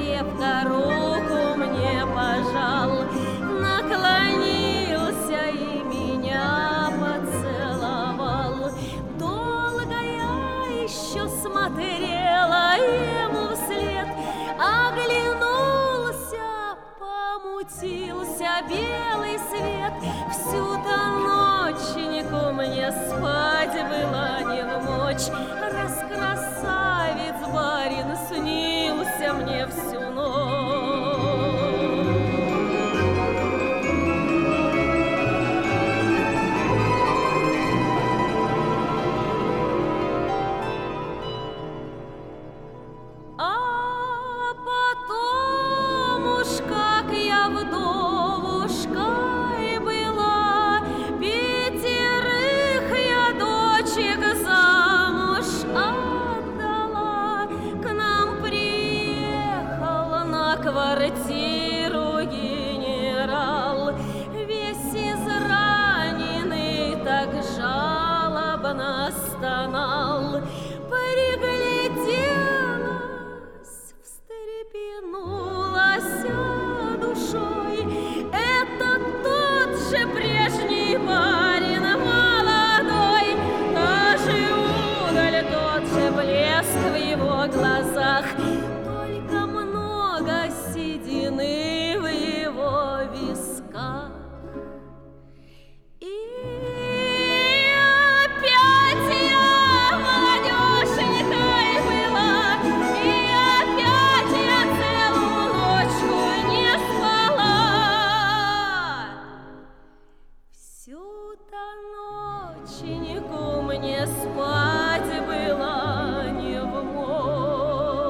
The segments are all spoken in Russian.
крепко руку мне пожал, наклонился и меня поцеловал. Долго я еще смотрела ему вслед, оглянулся, помутился белый свет. Всю-то ноченьку мне спать было не вмочь, раз красавец барин снился мне всю ночь. А потом уж как я вдовушкой была, 5 я дочек замуж отдала. К нам приехал на квартиру генерал, весь израненный, так жалобно стонал. Пригляделась, встрепенулась душой. Это тот же прежний барин молодой, та же удаль, тот же блеск в его глазах, только много седины в его висках. И опять я молодеженькой была, и опять я целую ночку не спала. Всю-то ноченьку мне спать было не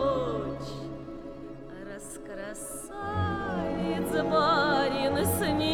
вмочь, раз красавец барин снился